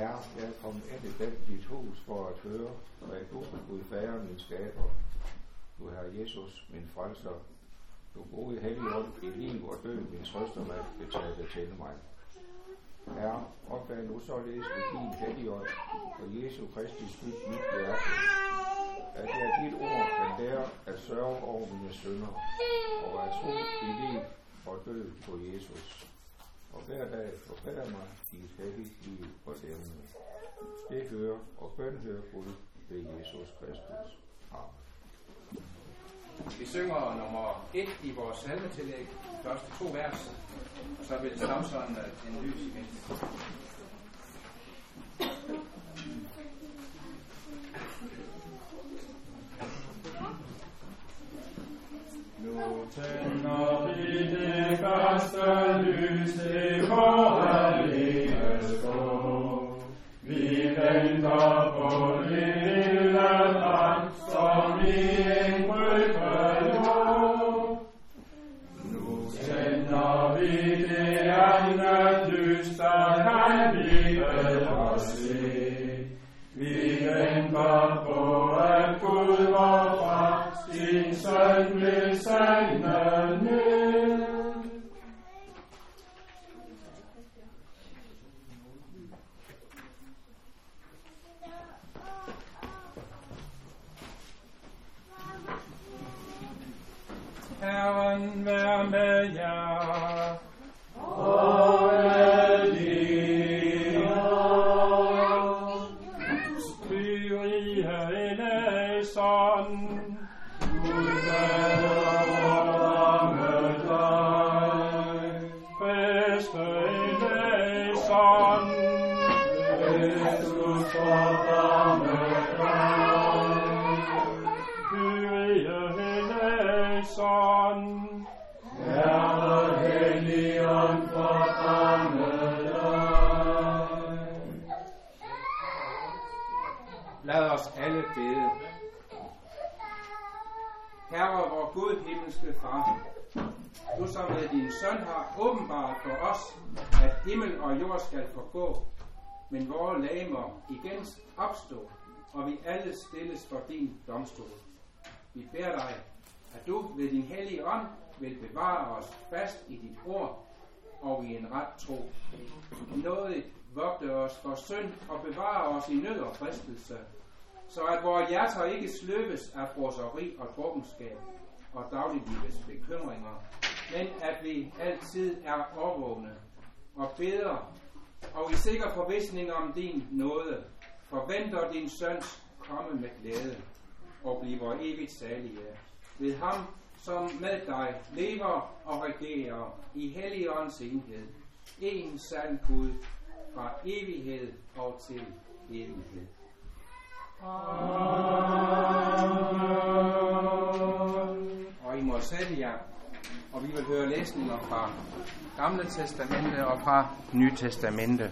Herre, jeg er kommet ind i dit hus for at høre, hvad du, Gud Fader, min skaber, du Herre Jesus, min frelser, du gode Helligånd i liv og død, min trøstermand, betalte til mig. Herre, opdag nu således ved din Helligånd og Jesu Kristi skyld mit hjerte, at jeg dit ord kan lære at sørge over mine synder, og at tro i liv og død på Jesus. Og hver dag forbedre mig i et helligt liv og levende. Det hører og bøn hører Gud ved Jesus Kristus. Amen. Vi synger nummer 1 i vores salmetillæg, de første 2 vers, og så vil Samson en lys i midten. Nu tænder vi det første lys, det vore lives gå. Vi venter på lille dreng, som i en brygge lå. Nu tænder vi det andet lys, der kan vi bedre se. Vi venter på, at Gud vor far sin søn vil sende ned. Herren vær med jer. Og med din ånd. Styrige Eneson. Gud fordamme dig. Bedste Eneson. Kristus fordamme dig. Styrige Eneson. Herre Helligånd fordamme dig. Lad os alle bede. Herre, vor Gud, himmelske Far, du som med din søn har åbenbart for os, at himmel og jord skal forgå, men vore legemer igen opstå, og vi alle stilles for din domstol. Vi beder dig, at du ved din hellige ånd vil bevare os fast i dit ord og i en ret tro. Nådigt vogte os for synd og bevare os i nød og fristelse, så at vores hjerter ikke sløves af fråseri og drukkenskab og dagliglivets bekymringer, men at vi altid er overvågne og beder og i sikker forvisning om din nåde, forventer din søns komme med glæde og bliver evigt salige. Ved ham, som med dig lever og regerer i Helligåndens enhed, en sand Gud, fra evighed og til evighed. Og I må sætte jer, og vi vil høre læsninger fra Gamle Testamente og fra Nye Testamente.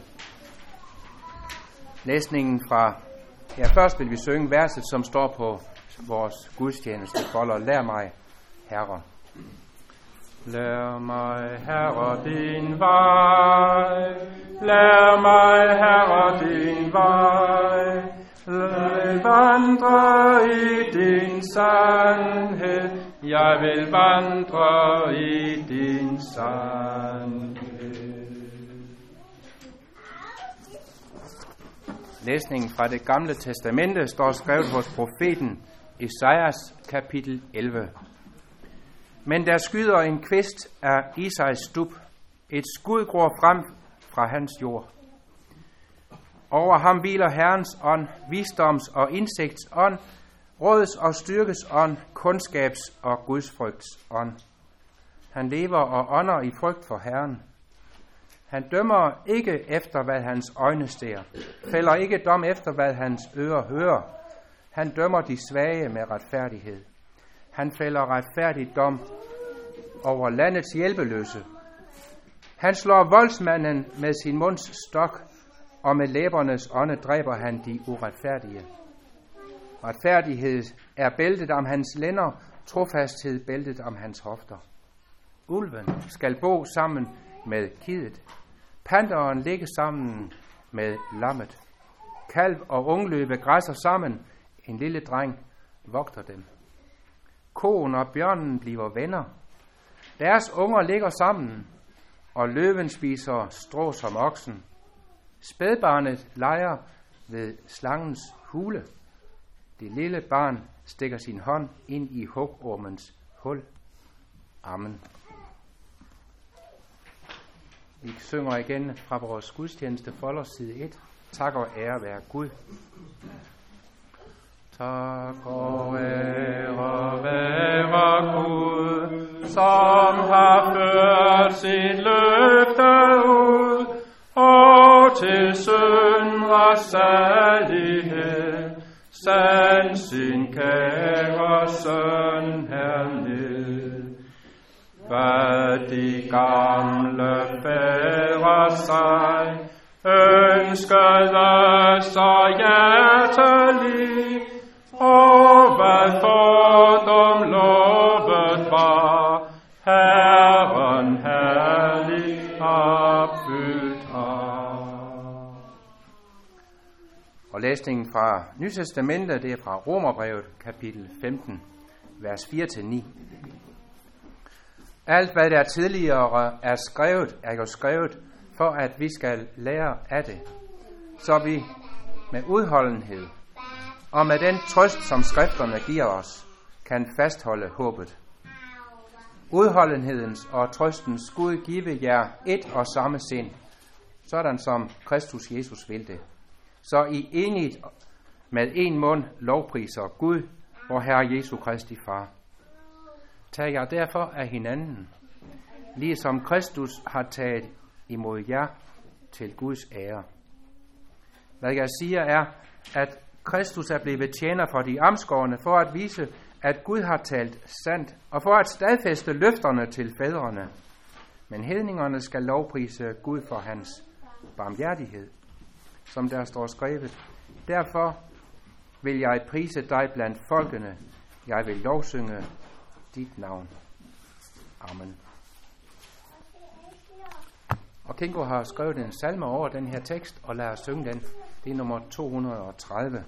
Læsningen fra, først vil vi synge verset, som står på vores gudstjeneste folder. Lær mig, Herre. Lær mig, Herre, din vej. Lær mig, Herre, din vej. Lad vandre i din sandhed. Jeg vil vandre i din sandhed. Læsningen fra det Gamle Testamente står skrevet hos profeten Esajas kapitel 11. Men der skyder en kvist af Isais stub. Et skud gror frem fra hans jord. Over ham hviler Herrens ånd, visdoms og indsigts ånd, råds og styrkes ånd, kundskabs og gudsfrygts ånd. Han lever og ånder i frygt for Herren. Han dømmer ikke efter, hvad hans øjne ser, fælder ikke dom efter, hvad hans ører hører. Han dømmer de svage med retfærdighed. Han fælder retfærdig dom over landets hjælpeløse. Han slår voldsmanden med sin munds stok, og med læbernes ånde dræber han de uretfærdige. Retfærdighed er bæltet om hans lænder, trofasthed bæltet om hans hofter. Ulven skal bo sammen med kidet. Panteren ligger sammen med lammet. Kalv og ungløve græsser sammen. En lille dreng vogter dem. Koen og bjørnen bliver venner. Deres unger ligger sammen, og løven spiser strå som oksen. Spædbarnet leger ved slangens hule. Det lille barn stikker sin hånd ind i hugormens hul. Amen. Vi synger igen fra vores gudstjeneste folder side 1. Tak og ære være Gud. Tak og ære være Gud, som har ført sit løfte ud, og til synders salighed sand sin kære søn herned. Hvad de gamle fædre sig ønskede så hjertelig, og hvad fordom lovet var, Herren herlig opfyldt har. Og læsningen fra Nye Testamentet, det er fra Romerbrevet, kapitel 15, vers 4-9. Alt, hvad der tidligere er skrevet, er jo skrevet, for at vi skal lære af det, så vi med udholdenhed og med den trøst, som skrifterne giver os, kan fastholde håbet. Udholdenhedens og trøstens Gud give jer et og samme sind, sådan som Kristus Jesus vil det. Så I enigt med en mund lovpriser Gud, vor Herre Jesu Kristi Far. Tag jer derfor af hinanden, ligesom Kristus har taget imod jer til Guds ære. Hvad jeg siger er, at Kristus er blevet tjener for de omskårne, for at vise, at Gud har talt sandt, og for at stadfæste løfterne til fædrene. Men hedningerne skal lovprise Gud for hans barmhjertighed, som der står skrevet. Derfor vil jeg prise dig blandt folkene. Jeg vil lovsynge dit navn. Amen. Og Kingo har skrevet en salme over den her tekst, og lad os synge den. Det er nummer 230.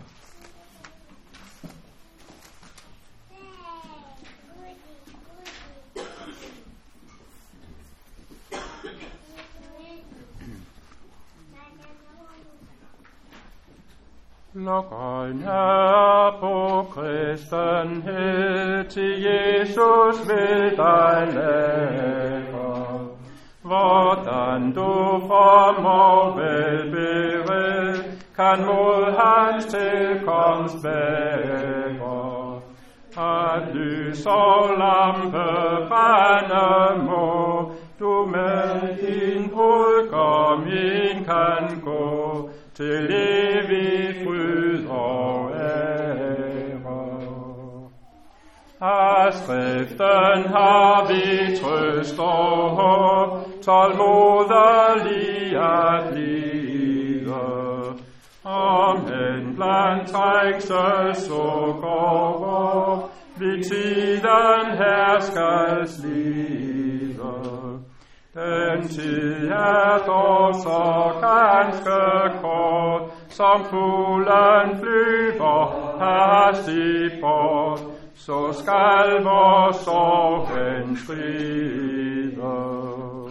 Luk øjne på kristenhed, til Jesus vil dig lære. Hvordan du formår velberedt, kan mod hans tilkomst være. At lys og lampe brænde må, du med din brudgom ind kan gå, til evig fryd og ære. Af skriften har vi trøst og håb, tålmodig at lide. Amen blandt trængsel så går, vi tiden her skal slide. Den tid er dog så ganske kort, som fuglen flyver hastigt bort, så skal vores sorgen skride.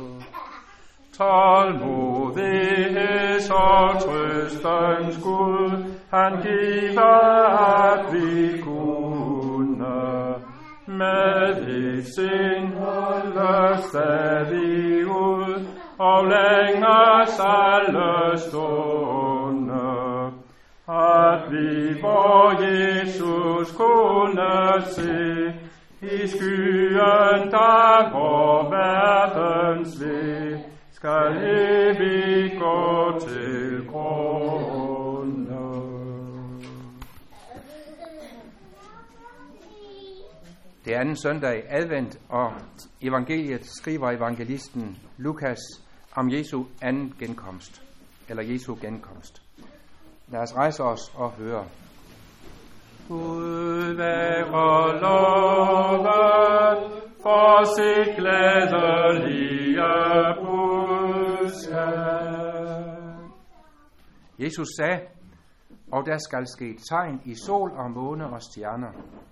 Tålmodighed og trøstens Gud, han giver, at vi kunne med et sind holde stadig ud, og længes alle stunde, at vi vor Jesus kunne se, i skyen der vor verdens ved, skal evigt gå til grunde. Det er anden søndag i advent, og evangeliet skriver evangelisten Lukas om Jesu anden genkomst, eller Jesu genkomst. Lad os rejse os og høre. Gud være lovet for sit glædelige budskab. Jesus sagde, og der skal ske et tegn i sol og måne og stjerner.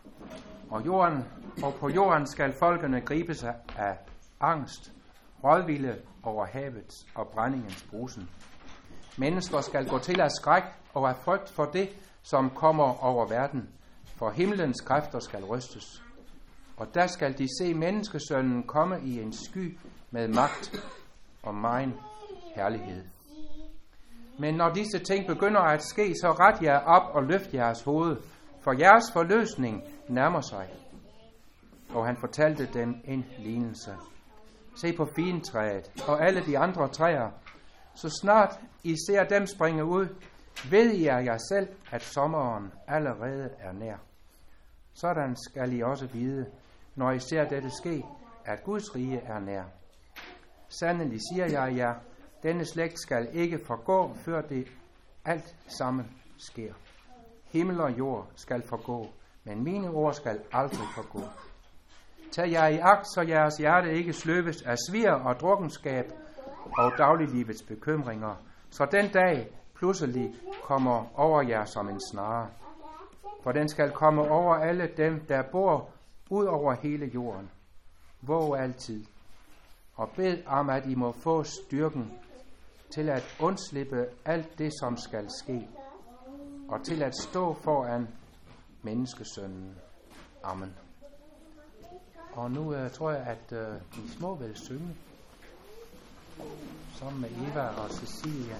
Og på jorden skal folkene gribe sig af angst, rådvilde over havets og brændingens brusen. Mennesker skal gå til af skræk og af frygt for det, som kommer over verden, for himlens kræfter skal rystes. Og der skal de se menneskesønnen komme i en sky med magt og megen herlighed. Men når disse ting begynder at ske, så ret jer op og løft jeres hoved, for jeres forløsning nærmer sig. Og han fortalte dem en lignelse. Se på figentræet og alle de andre træer. Så snart I ser dem springe ud, ved I af jer selv, at sommeren allerede er nær. Sådan skal I også vide, når I ser dette ske, at Guds rige er nær. Sandelig siger jeg jer, denne slægt skal ikke forgå, før det alt sammen sker. Himmel og jord skal forgå, men mine ord skal aldrig forgå. Tag jer i agt, så jeres hjerte ikke sløves af svir og drukkenskab og dagliglivets bekymringer, så den dag pludselig kommer over jer som en snare. For den skal komme over alle dem, der bor ud over hele jorden. Våg altid, og bed om, at I må få styrken til at undslippe alt det, som skal ske, og til at stå foran menneskesønnen. Amen. Og nu tror jeg, at de små vil synge sammen med Eva og Cecilia.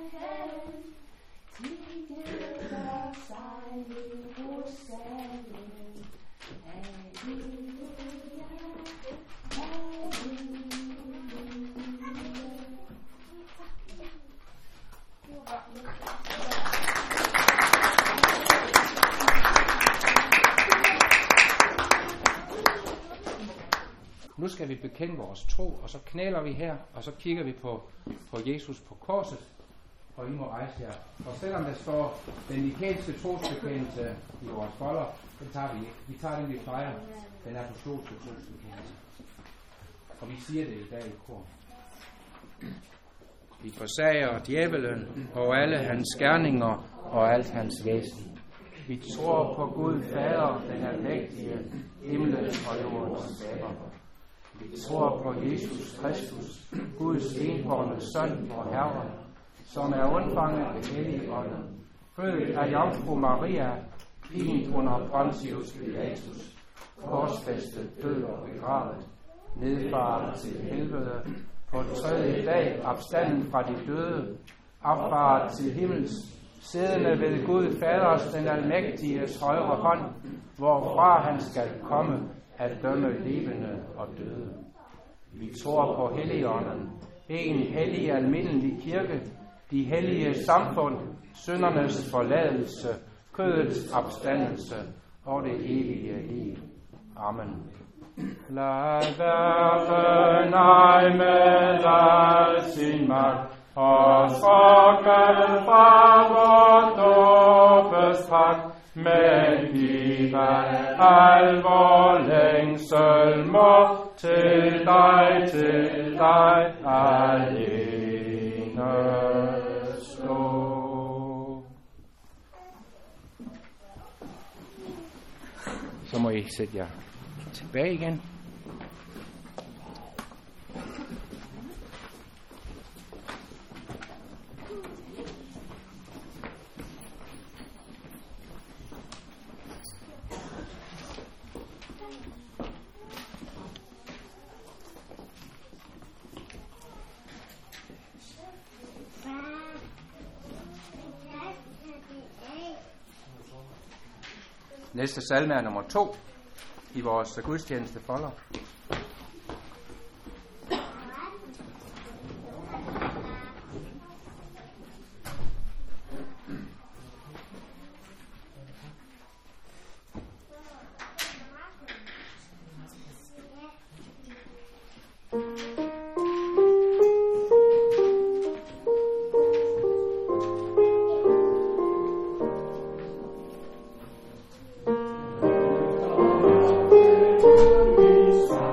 Jerusalem. Nu skal vi bekende vores tro, og så knæler vi her, og så kigger vi på Jesus på korset, og I må rejse jer. Og selvom der står den nikanske trosbekendelse i vores folder, den tager vi ikke. Vi tager den, vi fejrer, den apostolske trosbekendelse. Og vi siger det i dag i kor. Vi forsager djævelen og alle hans gerninger og alt hans væsen. Vi tror på Gud Fader, den almægtige, himlen og jordens skaber. Vi tror på Jesus Kristus, Guds enbårne søn og Herre, som er undfanget ved hellig ånd, født af jomfru Maria, pint under Pontius Pilatus, korsfæstet, død og begravet, nedfaret til helvede, på tredje dag opstanden fra de døde, opfaret til himmels, siddende ved Gud Faders den almægtiges højre hånd, hvorfra han skal komme at dømme levende og døde. Vi tror på Helligånden, en hellig almindelig kirke, de hellige samfund, syndernes forladelse, kødets opstandelse og det evige liv. Amen. Lad verden ej med al sin magt, og sprokke fra vort dåbesdragt, men giv al vor længsel må til dig alene stå. Så må I sætte jer tilbage igen. Næste salme er nummer 2 i vores gudstjeneste folder. Peace.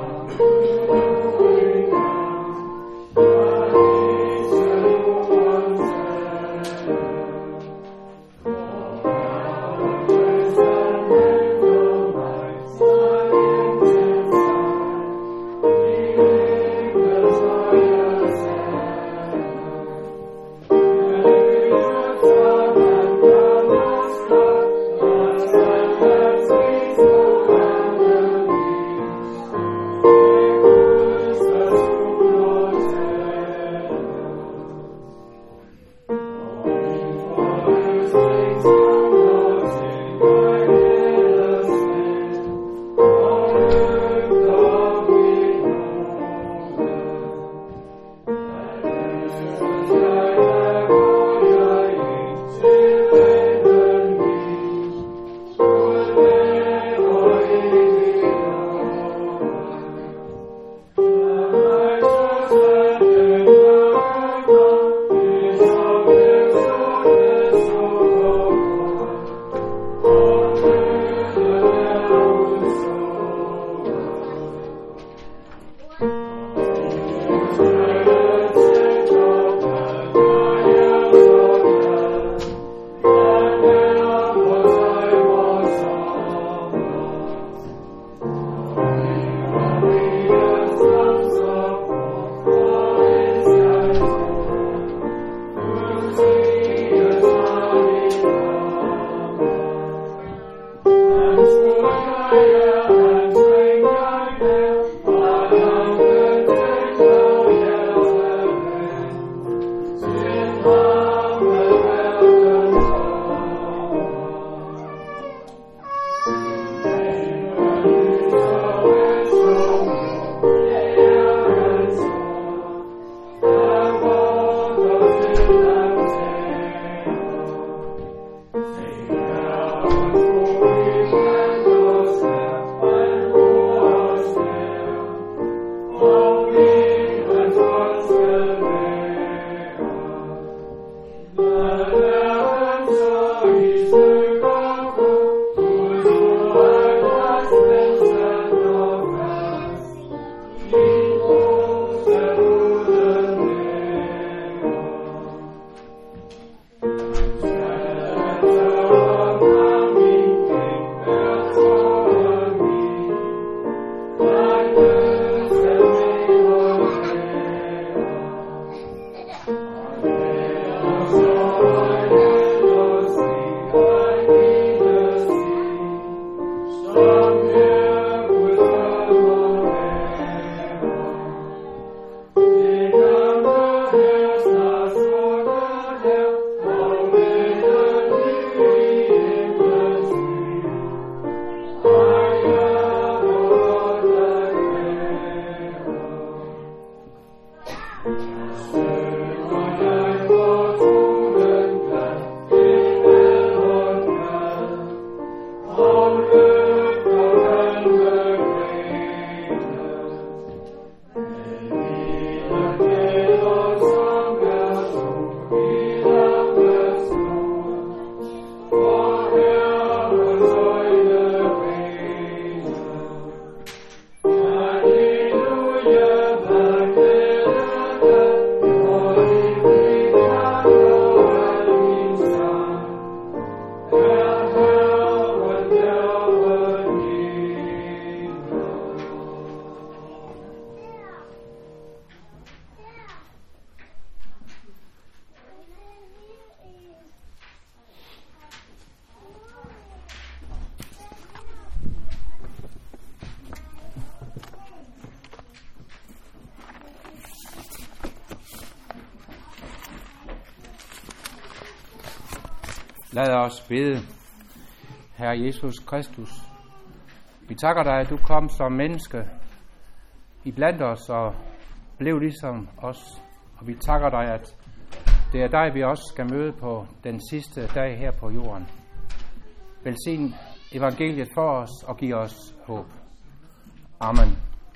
Lad os bede. Herre Jesus Kristus, vi takker dig, at du kom som menneske iblandt os og blev ligesom os. Og vi takker dig, at det er dig, vi også skal møde på den sidste dag her på jorden. Velsign evangeliet for os og giv os håb. Amen.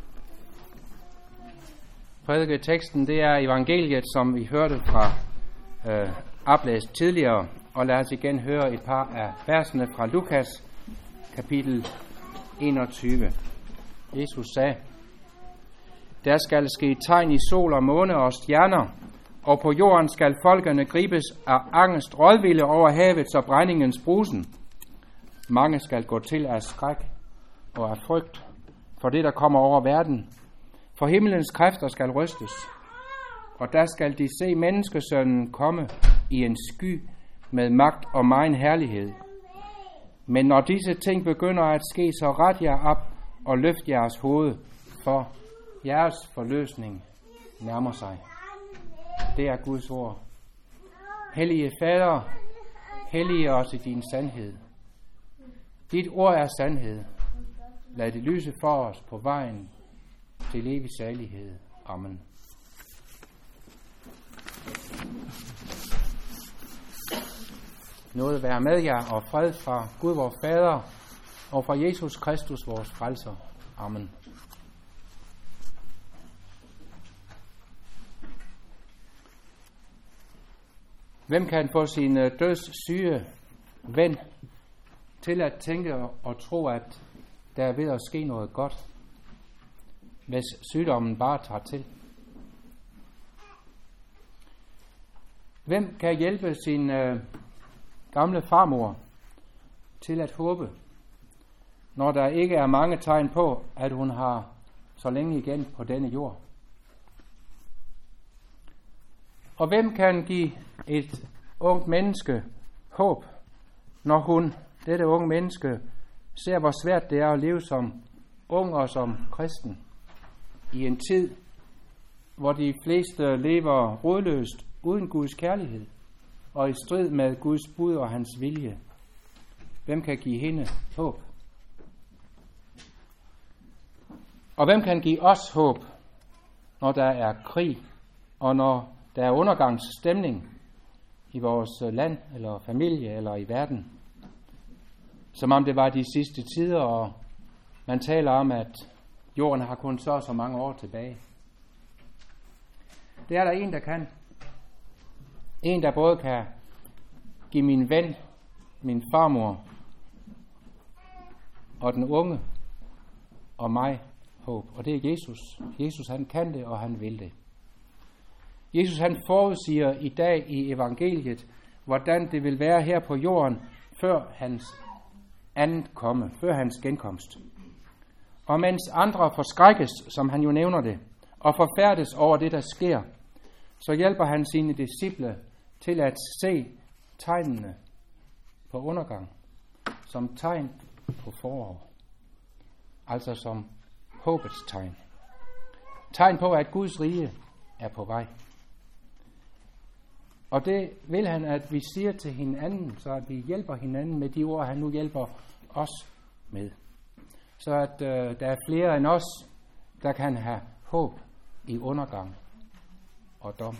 Prædiketeksten, det er evangeliet, som vi hørte fra oplæst tidligere. Og lad os igen høre et par af versene fra Lukas, kapitel 21. Jesus sagde: Der skal ske tegn i sol og måne og stjerner, og på jorden skal folkene gribes af angst, rådvilde over havets og brændingens brusen. Mange skal gå til af skræk og af frygt for det, der kommer over verden. For himlens kræfter skal rystes, og der skal de se menneskesønnen komme i en sky med magt og megen herlighed. Men når disse ting begynder at ske, så ret jer op og løft jeres hoved, for jeres forløsning nærmer sig. Det er Guds ord. Hellige Fader, hellige os i din sandhed. Dit ord er sandhed. Lad det lyse for os på vejen til evig salighed. Amen. Nåde være med jer og fred fra Gud vor Fader og fra Jesus Kristus vores frelser. Amen. Hvem kan få sin dødssyge ven til at tænke og tro, at der er ved at ske noget godt, hvis sygdommen bare tager til? Hvem kan hjælpe sin gamle farmor til at håbe, når der ikke er mange tegn på, at hun har så længe igen på denne jord? Og hvem kan give et ungt menneske håb, når dette unge menneske, ser, hvor svært det er at leve som ung og som kristen i en tid, hvor de fleste lever rodløst uden Guds kærlighed og i strid med Guds bud og hans vilje? Hvem kan give hende håb? Og hvem kan give os håb, når der er krig, og når der er undergangsstemning i vores land, eller familie, eller i verden? Som om det var de sidste tider, og man taler om, at jorden har kun så mange år tilbage. Det er der en, der kan. En, der både kan give min ven, min farmor, og den unge, og mig håb. Og det er Jesus. Jesus, han kan det, og han vil det. Jesus, han forudsiger i dag i evangeliet, hvordan det vil være her på jorden, før hans andet komme, før hans genkomst. Og mens andre forskrækkes, som han jo nævner det, og forfærdes over det, der sker, så hjælper han sine disciple til at se tegnene på undergang, som tegn på forår. Altså som håbets tegn. Tegn på, at Guds rige er på vej. Og det vil han, at vi siger til hinanden, så at vi hjælper hinanden med de ord, han nu hjælper os med. Så at der er flere end os, der kan have håb i undergang og dom.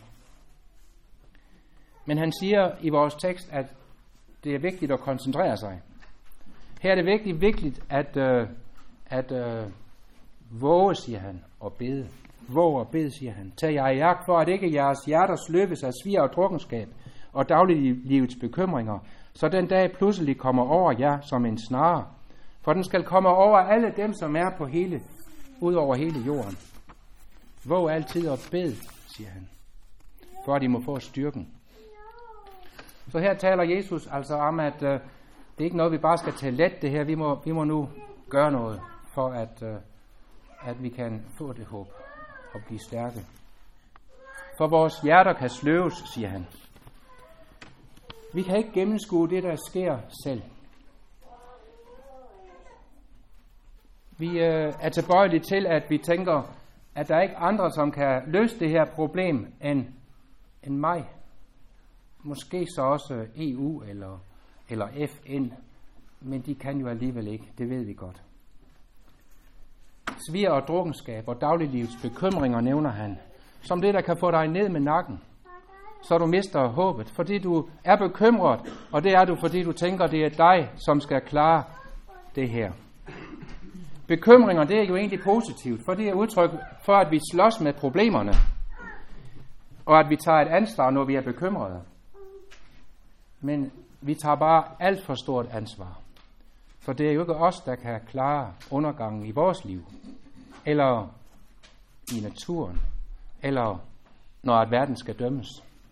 Men han siger i vores tekst, at det er vigtigt at koncentrere sig. Her er det virkelig vigtigt at våge, siger han, og bede. Våg og bed, siger han. Tag jer i agt for, at ikke jeres hjerter sløbes af svir og drukkenskab og dagliglivets bekymringer, så den dag pludselig kommer over jer som en snare. For den skal komme over alle dem, som er på ud over hele jorden. Våg altid og bed, siger han, for at I må få styrken. Så her taler Jesus altså om, at det er ikke noget, vi bare skal tage let det her. Vi må nu gøre noget, for at vi kan få det håb og blive stærke. For vores hjerter kan sløves, siger han. Vi kan ikke gennemskue det, der sker selv. Vi er tilbøjelige til, at vi tænker, at der er ikke andre, som kan løse det her problem end mig. Måske så også EU eller eller FN, men de kan jo alligevel ikke, det ved vi godt. Svir og drukkenskab og dagliglivets bekymringer nævner han, som det, der kan få dig ned med nakken, så du mister håbet, fordi du er bekymret, og det er du, fordi du tænker, det er dig, som skal klare det her. Bekymringer, det er jo egentlig positivt, for det er udtryk for, at vi slås med problemerne, og at vi tager et ansvar, når vi er bekymrede. Men vi tager bare alt for stort ansvar, for det er jo ikke os, der kan klare undergangen i vores liv, eller i naturen, eller når at verden skal dømmes.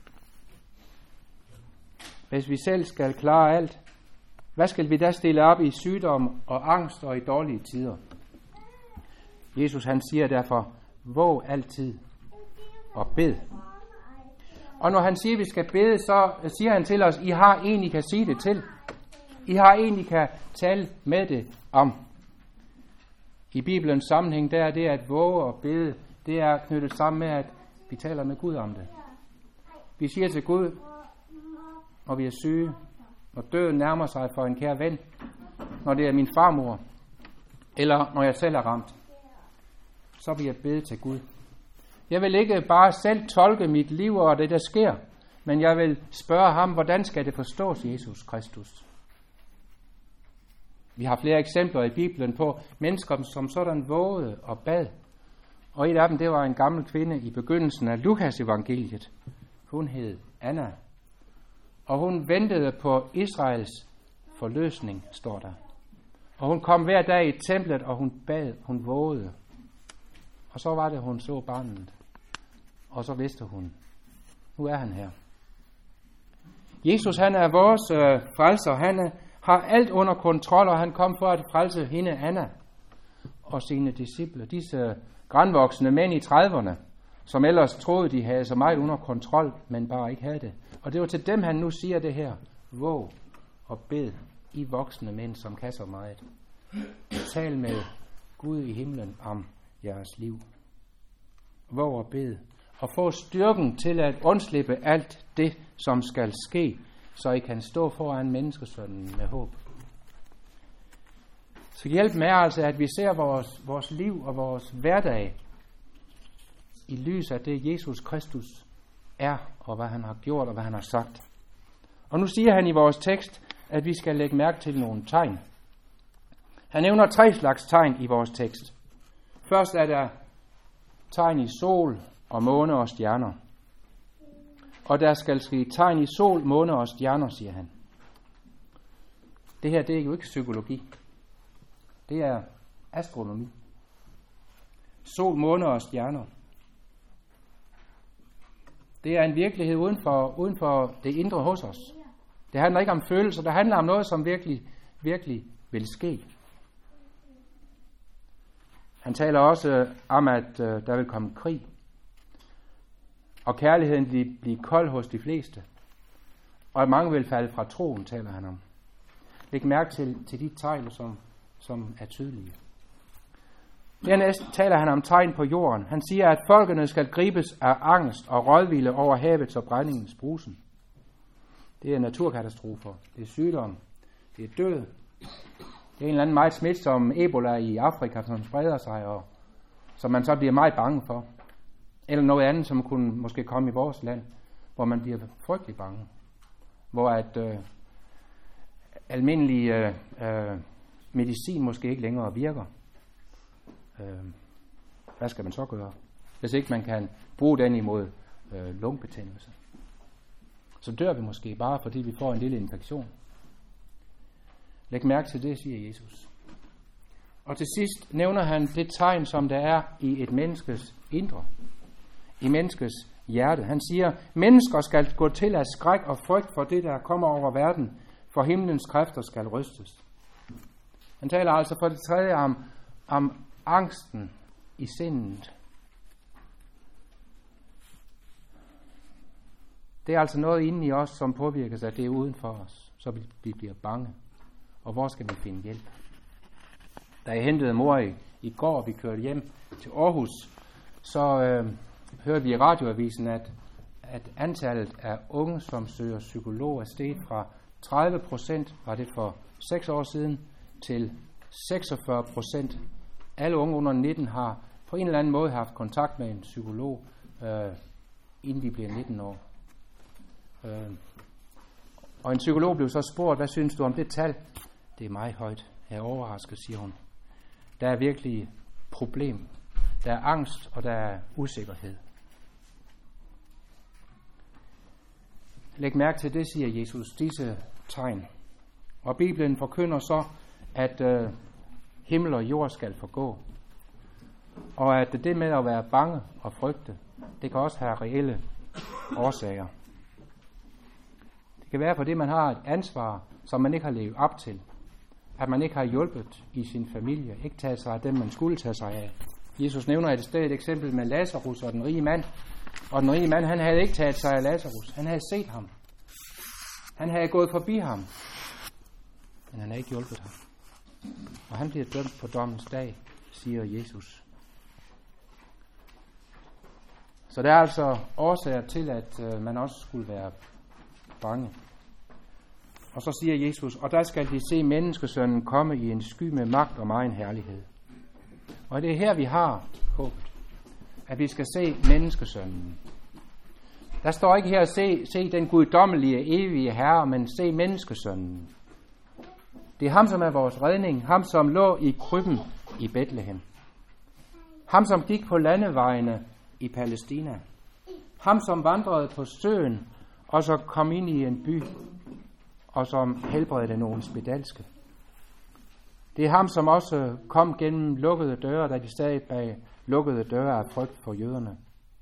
Hvis vi selv skal klare alt, hvad skal vi da stille op i sygdom og angst og i dårlige tider? Jesus han siger derfor, våg altid og bed. Og når han siger, at vi skal bede, så siger han til os, I har en, I kan sige det til. I har en, I kan tale med det om. I Bibelens sammenhæng, der er det at våge og bede, det er knyttet sammen med, at vi taler med Gud om det. Vi siger til Gud, når vi er syge, når døden nærmer sig for en kær ven, når det er min farmor, eller når jeg selv er ramt, så vil jeg bede til Gud. Jeg vil ikke bare selv tolke mit liv og det, der sker, men jeg vil spørge ham, hvordan skal det forstås, Jesus Kristus? Vi har flere eksempler i Bibelen på mennesker, som sådan vågede og bad. Og et af dem, det var en gammel kvinde i begyndelsen af Lukas evangeliet. Hun hed Anna. Og hun ventede på Israels forløsning, står der. Og hun kom hver dag i templet, og hun bad, hun vågede. Og så var det, hun så barnet. Og så vidste hun, nu er han her. Jesus, han er vores frelser. Han har alt under kontrol, og han kom for at frelse hende, Anna, og sine disciple. Disse grandvoksne mænd i 30'erne, som ellers troede, de havde så meget under kontrol, men bare ikke havde det. Og det var til dem, han nu siger det her. Våg og bed, I voksne mænd, som kan så meget. Tal med Gud i himlen om jeres liv. Våg og bed, og få styrken til at undslippe alt det, som skal ske, så I kan stå foran menneskesønnen med håb. Så hjælp med altså, at vi ser vores liv og vores hverdag i lys af det, Jesus Kristus er, og hvad han har gjort, og hvad han har sagt. Og nu siger han i vores tekst, at vi skal lægge mærke til nogle tegn. Han nævner 3 slags tegn i vores tekst. Først er der tegn i sol og måne og stjerner. Og der skal ske tegn i sol, måne og stjerner, siger han. Det her, det er jo ikke psykologi. Det er astronomi. Sol, måne og stjerner. Det er en virkelighed uden for det indre hos os. Det handler ikke om følelser, det handler om noget, som virkelig vil ske. Han taler også om, at der vil komme krig. Og kærligheden vil blive kold hos de fleste. Og at mange vil falde fra troen, taler han om. Læg mærke til de tegn, som er tydelige. Dernæst taler han om tegn på jorden. Han siger, at folkene skal gribes af angst og rådvilde over havets og brændingens brusen. Det er naturkatastrofer, det er sygdom, det er død. Det er en eller anden meget smitsom Ebola i Afrika, som spreder sig, og som man så bliver meget bange for. Eller noget andet, som kunne måske komme i vores land, hvor man bliver frygtelig bange. Hvor at almindelig medicin måske ikke længere virker. Hvad skal man så gøre, hvis ikke man kan bruge den imod lungebetændelse? Så dør vi måske bare, fordi vi får en lille infektion. Læg mærke til det, siger Jesus. Og til sidst nævner han det tegn, som der er i et menneskes indre. I menneskes hjerte. Han siger, mennesker skal gå til af skræk og frygt for det, der kommer over verden, for himlens kræfter skal rystes. Han taler altså for det tredje om angsten i sindet. Det er altså noget inde i os, som påvirkes af det uden for os, så vi bliver bange. Og hvor skal vi finde hjælp? Da jeg hentede mor i går, og vi kørte hjem til Aarhus, så hørte vi i radioavisen, at antallet af unge, som søger psykolog, er steget fra 30% var det for 6 år siden, til 46%. Alle unge under 19 har på en eller anden måde haft kontakt med en psykolog, inden de bliver 19 år. Og en psykolog blev så spurgt, hvad synes du om det tal? Det er meget højt. Jeg er overrasket, siger hun. Der er virkelig problem. Der er angst, og der er usikkerhed. Læg mærke til det, siger Jesus, disse tegn. Og Bibelen forkynder så, at himmel og jord skal forgå. Og at det med at være bange og frygte, det kan også have reelle årsager. Det kan være, fordi man har et ansvar, som man ikke har levet op til. At man ikke har hjulpet i sin familie, ikke taget sig af dem, man skulle tage sig af. Jesus nævner et sted et eksempel med Lazarus og den rige mand. Og den rige mand, han havde ikke taget sig af Lazarus. Han havde set ham. Han havde gået forbi ham. Men han havde ikke hjulpet ham. Og han bliver dømt på dommens dag, siger Jesus. Så der er altså årsager til, at man også skulle være bange. Og så siger Jesus, og der skal de se menneskesønnen komme i en sky med magt og megen herlighed. Og det er her, vi har håbet, at vi skal se menneskesønnen. Der står ikke her at se den guddommelige, evige herre, men se menneskesønnen. Det er ham, som er vores redning, ham, som lå i krybben i Bethlehem. Ham, som gik på landevejene i Palæstina. Ham, som vandrede på søen, og så kom ind i en by, og som helbredte nogen spedalske. Det er ham, som også kom gennem lukkede døre, da de sad bag lukkede døre af frygt for jøderne.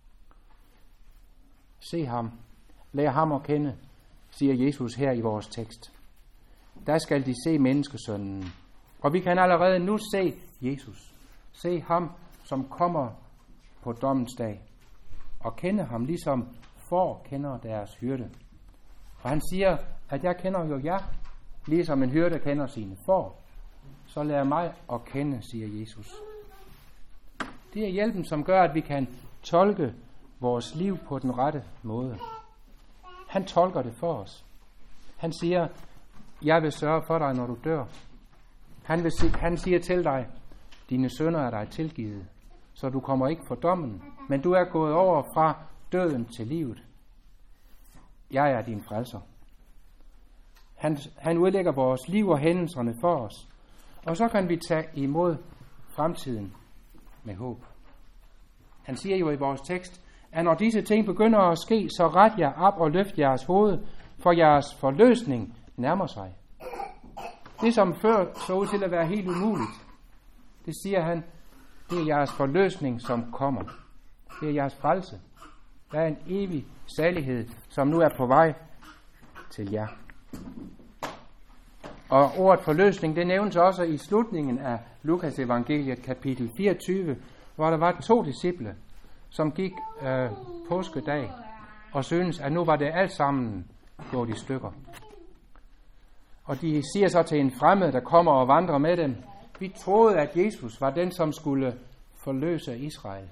Se ham, lær ham at kende, siger Jesus her i vores tekst. Der skal de se menneskesønnen. Og vi kan allerede nu se Jesus. Se ham, som kommer på dommens dag. Og kende ham, ligesom får kender deres hyrde. Og han siger, at jeg kender jo jer, ligesom en hyrde kender sine får. Så lær mig at kende, siger Jesus. Det er hjælpen, som gør, at vi kan tolke vores liv på den rette måde. Han tolker det for os. Han siger, jeg vil sørge for dig, når du dør. Han siger til dig, dine synder er dig tilgivet, så du kommer ikke for dommen, men du er gået over fra døden til livet. Jeg er din frelser. Han udlægger vores liv og hændelserne for os, og så kan vi tage imod fremtiden med håb. Han siger jo i vores tekst, at når disse ting begynder at ske, så ret jer op og løft jeres hoved, for jeres forløsning nærmer sig. Det, som før så ud til at være helt umuligt, det siger han, det er jeres forløsning, som kommer. Det er jeres frelse. Der er en evig salighed, som nu er på vej til jer. Og ordet forløsning, det nævnes også i slutningen af Lukas evangeliet, kapitel 24, hvor der var 2 disciple, som gik påskedag og syntes, at nu var det alt sammen gået i stykker. Og de siger så til en fremmed, der kommer og vandrer med dem, vi troede, at Jesus var den, som skulle forløse Israel.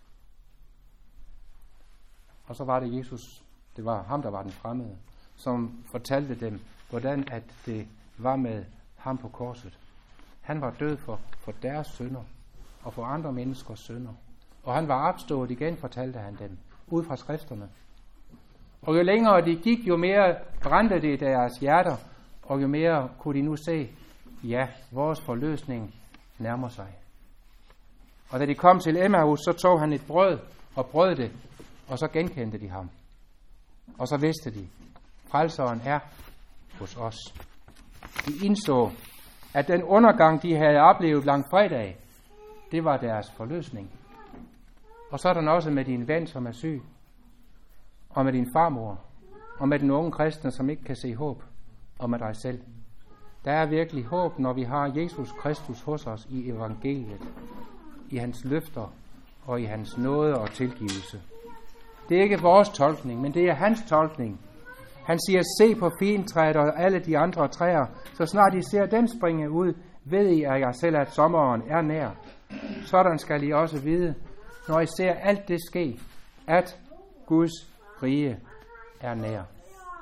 Og så var det Jesus, det var ham, der var den fremmede, som fortalte dem, hvordan at det var med ham på korset. Han var død for deres synder og for andre menneskers synder. Og han var opstået igen, fortalte han dem, ud fra skrifterne. Og jo længere de gik, jo mere brændte det i deres hjerter, og jo mere kunne de nu se, ja, vores forløsning nærmer sig. Og da de kom til Emmaus, så tog han et brød og brød det, og så genkendte de ham. Og så vidste de, frelseren er hos os. De indså, at den undergang, de havde oplevet langfredag, det var deres forløsning. Og så er der også med din ven, som er syg, og med din farmor, og med den unge kristne, som ikke kan se håb, og med dig selv. Der er virkelig håb, når vi har Jesus Kristus hos os i evangeliet, i hans løfter og i hans nåde og tilgivelse. Det er ikke vores tolkning, men det er hans tolkning. Han siger, se på fintræet og alle de andre træer, så snart I ser dem springe ud, ved I af jer selv, at sommeren er nær. Sådan skal I også vide, når I ser alt det ske, at Guds rige er nær.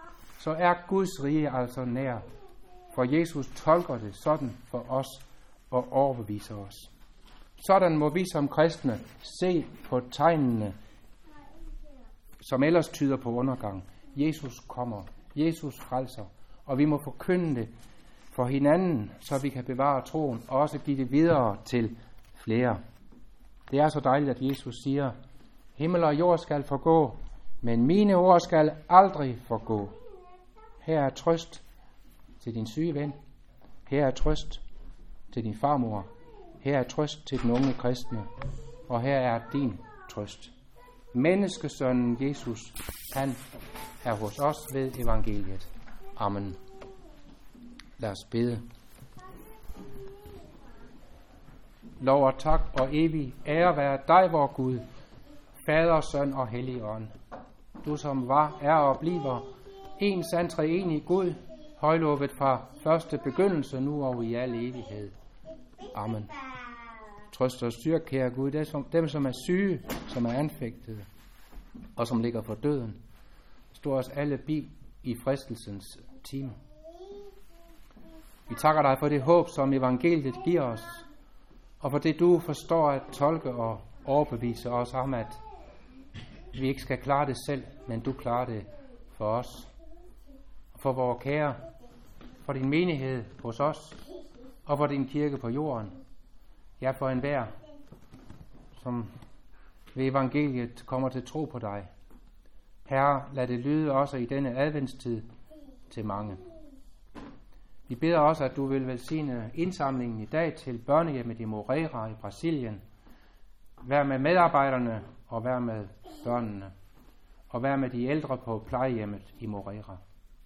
så er Guds rige altså nær. For Jesus tolker det sådan for os og overbeviser os. Sådan må vi som kristne se på tegnene, som ellers tyder på undergang. Jesus kommer, Jesus frelser, og vi må forkynde det for hinanden, så vi kan bevare troen og også give det videre til flere. Det er så dejligt, at Jesus siger, himmel og jord skal forgå, men mine ord skal aldrig forgå. Her er trøst til din syge ven. Her er trøst til din farmor. Her er trøst til den unge kristne. Og her er din trøst. Menneskesønnen Jesus, han er hos os ved evangeliet. Amen. Lad os bede. Lov og tak og evig ære være dig, vor Gud, Fader, Søn og Helligånd. Du som var, er og bliver en sand treenig Gud, højlovet fra første begyndelse, nu og i al evighed. Amen. Trøst og styrk, kære Gud, dem som er syge, som er anfægtede, og som ligger for døden. Stå os alle bi i fristelsens time. Vi takker dig for det håb, som evangeliet giver os, og for det du forstår at tolke og overbevise os om, at vi ikke skal klare det selv, men du klarer det for os. For vores kære, for din menighed hos os, og for din kirke på jorden. Ja, for enhver, som ved evangeliet kommer til tro på dig. Herre, lad det lyde også i denne adventstid til mange. Vi beder også, at du vil velsigne indsamlingen i dag til børnehjemmet i Moreira i Brasilien. Vær med medarbejderne og vær med børnene. Og vær med de ældre på plejehjemmet i Moreira.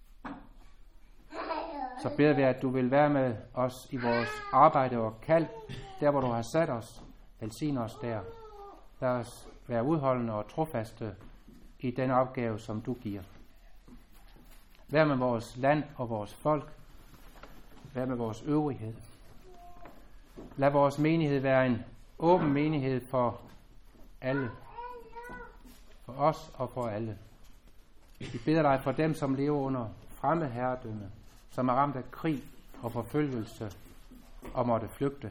Så beder vi, at du vil være med os i vores arbejde og kald, der hvor du har sat os. Velsign os der. Lad os være udholdende og trofaste i den opgave, som du giver. Vær med vores land og vores folk. Vær med vores øvrighed. Lad vores menighed være en åben menighed for alle. For os og for alle. Vi beder dig for dem, som lever under fremmedherredømme, som er ramt af krig og forfølgelse og måtte flygte.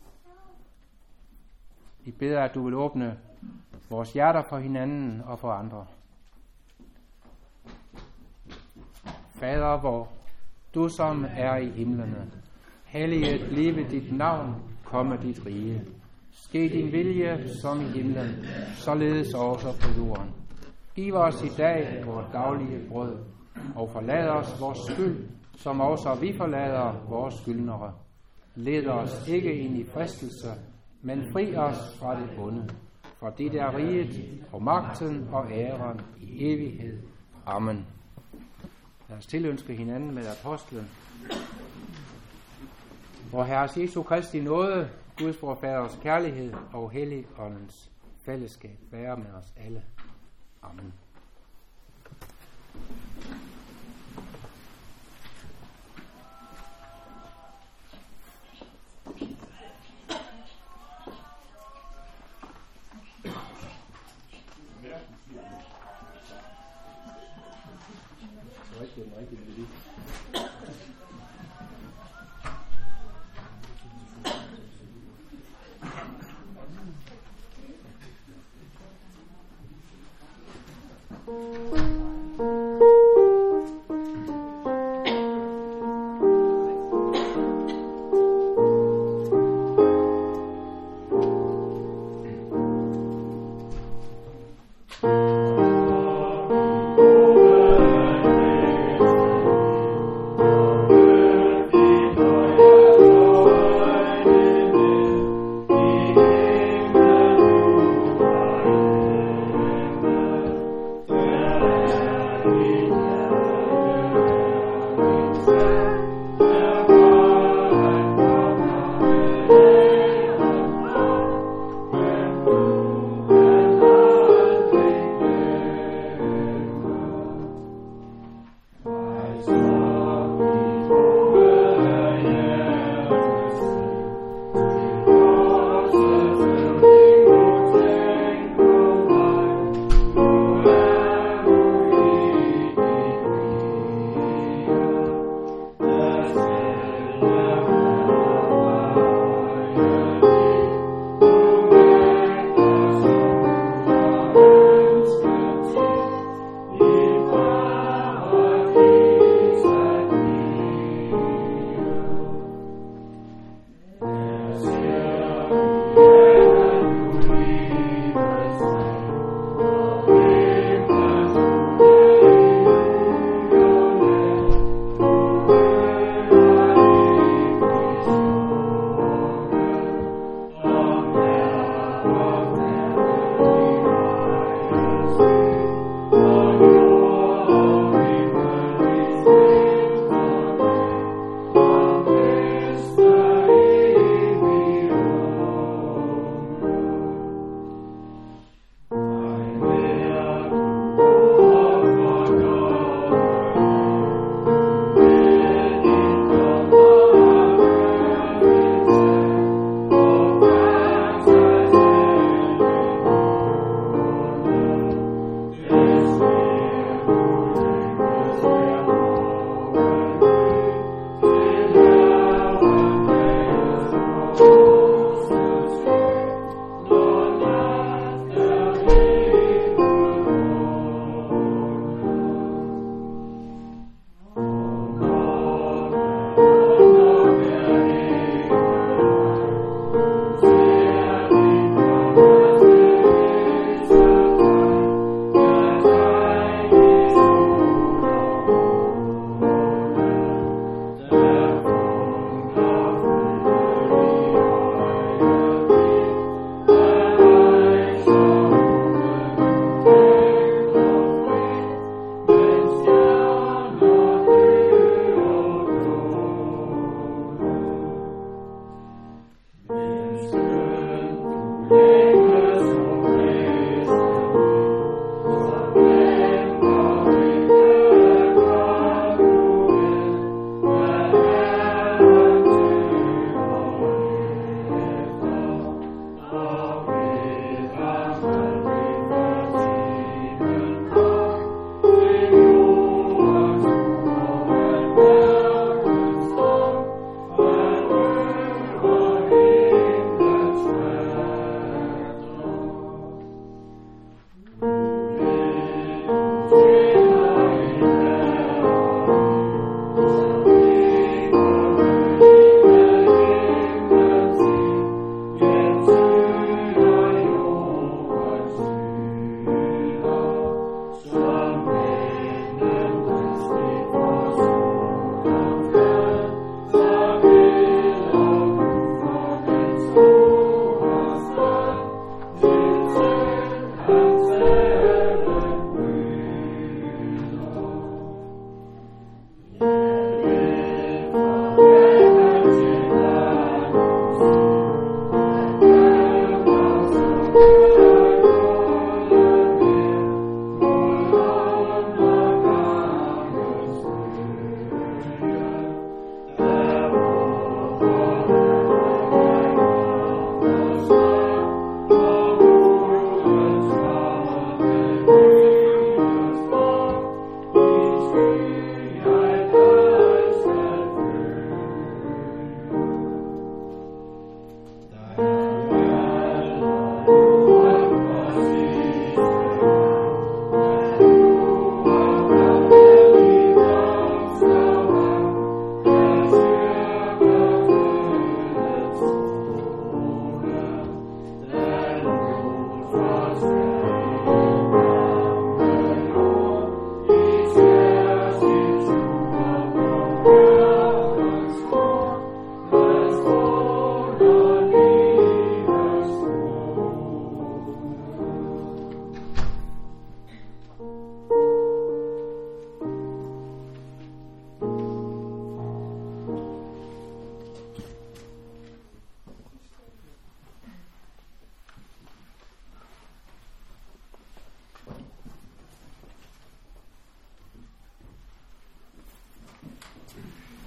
Vi beder, at du vil åbne vores hjerter for hinanden og for andre. Fader vor, du som er i himlene, helliget blive dit navn, komme dit rige. Ske din vilje som i himlen, således også på jorden. Giv os i dag vores daglige brød, og forlad os vores skyld, som også vi forlader vores skyldnere. Led os ikke ind i fristelse, men fri os fra det onde. For dit er riget, og magten og æren i evighed. Amen. Lad os tilønske hinanden med apostlen. Vor Herres Jesu Kristi nåde, Guds vor Faders kærlighed og Helligåndens fællesskab være med os alle. Amen. Thank you.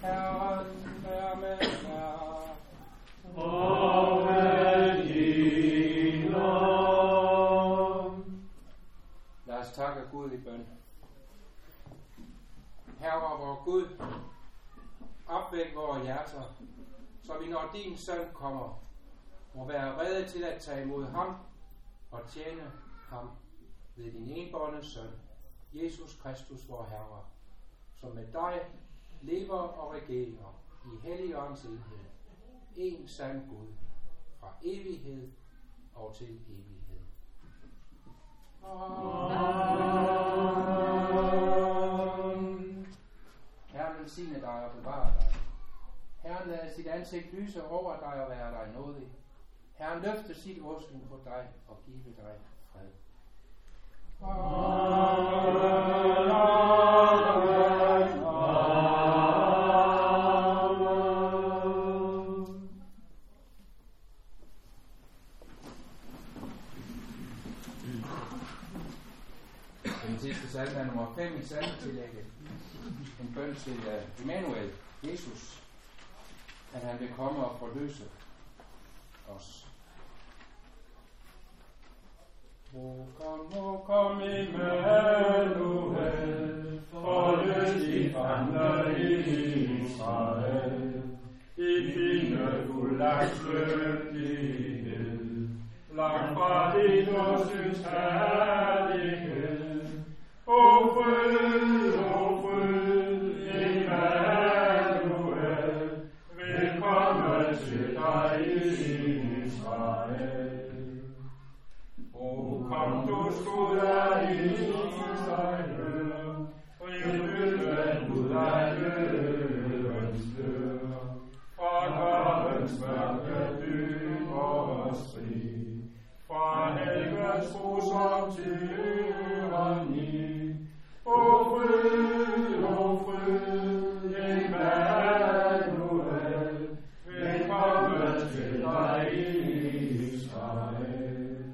Herren være med jer. Og med din ånd. Lad os takke Gud i bøn. Herre vor Gud, opvæk vores hjerter, så vi når din søn kommer, må være rede til at tage imod ham og tjene ham ved din enbårne søn, Jesus Kristus vor Herre, som med dig lever og regerer i Helligåndens enhed, en sand Gud, fra evighed og til evighed. Amen. Herren velsigne dig og bevare dig. Herren lader sit ansigt lyse over dig og være dig nådig. Herren løfter sit åsyn på dig og give dig fred. Den sidste salme er nummer 5 i salmetillægget. En bøn til Emmanuel, Jesus, at han vil komme og forløse os. O kom Emmanuel, forløs de fangede i Israel, i pinefuld langsløbighed, langt fra dit åsyns herlighed. O fryd, Emmanuel, velkommen til dig i Israel. O kom du skud af Israel, riv bølgen ud af dødens dør, fra gravens mørke dyb og strid, fra helvedes grusom tyranni. O fryd, Emmanuel, velkommen til dig i Israel.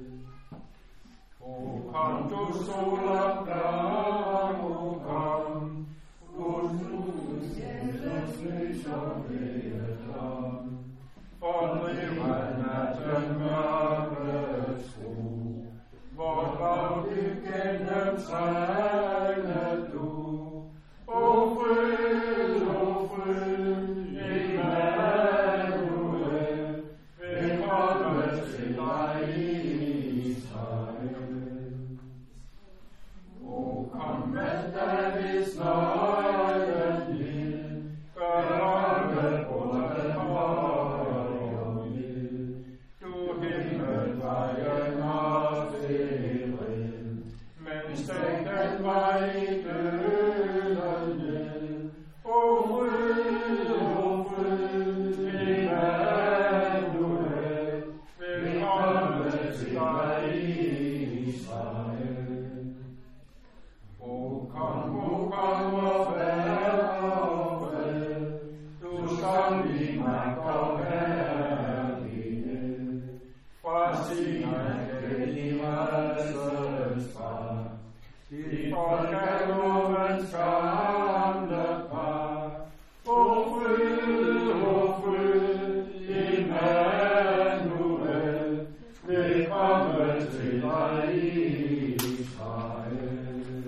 O kom du sol opgang, o kom, Jesus lys og vedelam, fordriv al natten mørkets ro, vort bagdyb gennem trængte du. O fryd, Emmanuel, velkommen til dig i Israel. O kom med Davids nøgle ned, gør oppe bordet højre mild. Du himmelvejen og fred, mens den vej i døden ned. O fryd, Emmanuel, velkommen til dig i Israel. O kom og vær og fred, du som vi magt og herlighed, fra Sion til himmelens far, dit folk er lovens gamle par. O fryd, Emmanuel, velkommen til dig i Israel.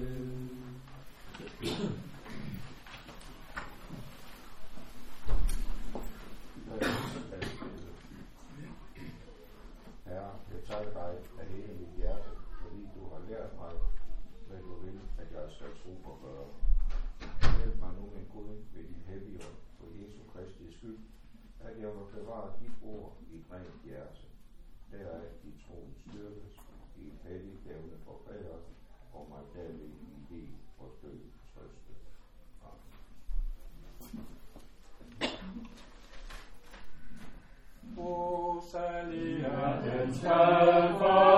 Herre, jeg takker dig af hele mit hjerte, fordi du har lært mig, hvad du vil, at jeg skal tro på gøre. Hjælp mig nu, min Gud, ved din hellige ånd, for Jesu Kristi skyld, at jeg må bevare dit ord i et rent hjerte. Deraf i troen styrkes, i et helligt evne forbedret, og mig derved i liv og død trøste. O salig er den skal for